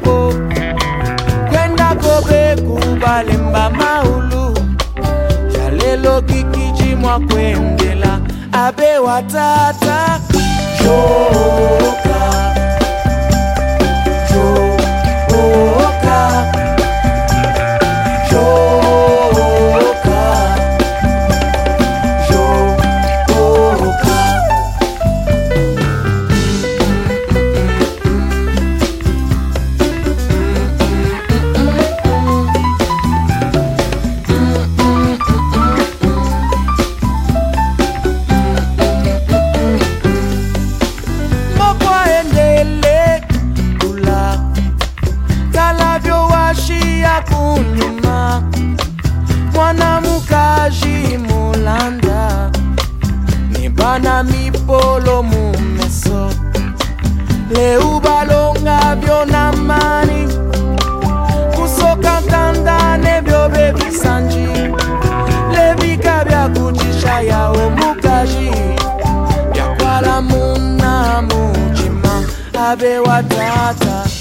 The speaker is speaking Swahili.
Limpopo kwenda Kobe kubalemba maulu jalelo kikiji mwa kwendela abe watata joka kunyuma mwana mukaji mulanda nibana mipolo mumeso leu balonga byona mani kusoka kanda nebyo bebisanji lebika bya kuchisha yawe mukaji byakwala muna mujima abe watata